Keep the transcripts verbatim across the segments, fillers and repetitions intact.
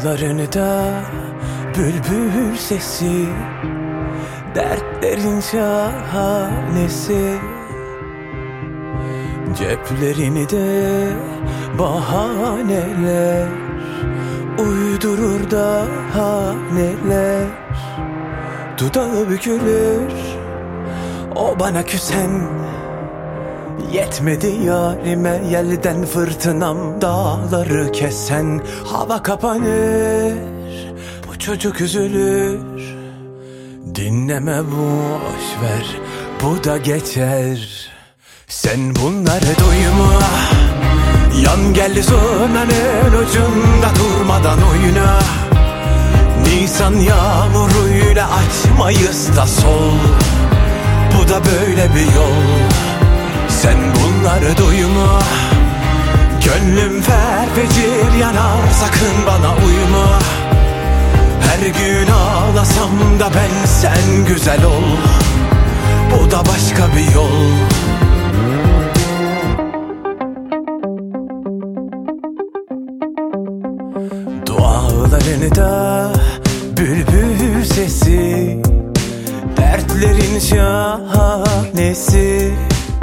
Dağlarını da bülbül sesi, dertlerin şahanesi. Ceplerini de bahaneler uydurur daha neler. Dudağı bükülür o bana küsen, yetmedi yarime yelden fırtınam dağları kesen. Hava kapanır, bu çocuk üzülür, dinleme boş ver, bu da geçer. Sen bunları duyma, yan gel zurnanın ucunda durmadan oyna. Nisan yağmuruyla açmayız da sol, bu da böyle bir yol. Sen bunları duyma, gönlüm ferfecir yanar, sakın bana uyma. Her gün ağlasam da ben sen güzel ol, bu da başka bir yol. Dualarını da bülbül sesi, dertlerin şahanesi.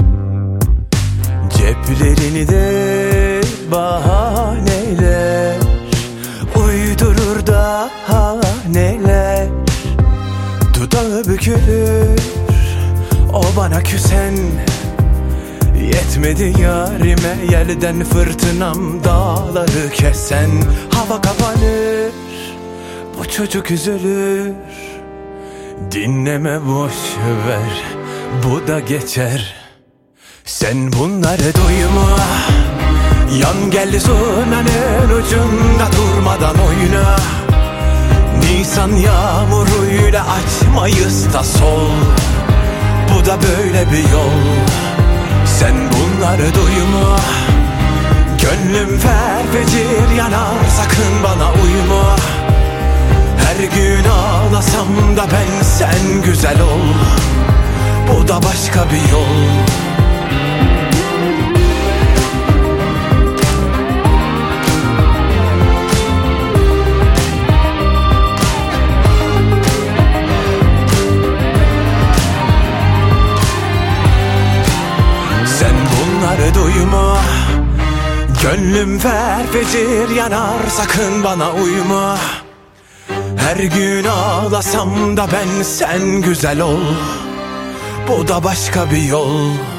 Ceplerini de bahaneler uydurur daha neler. Dudağı bükülür o bana küsen, yetmedi yarime yelden fırtınam dağları kesen. Hava kapanır, bu çocuk üzülür, dinleme boş ver, bu da geçer. Sen bunları duyma, yan gel zurnanın ucunda durmadan oyna. Nisan yağmuruyla açmayız da sol, bu da böyle bir yol. Sen bunları duyma, gönlüm ferfecir yanar, sakın bana uyma. Her gün ağlasam da ben sen güzel ol, bu da başka bir yol. Duyma, gönlüm ferfecir yanar, sakın bana uyma. Her gün ağlasam da ben sen güzel ol, bu da başka bir yol.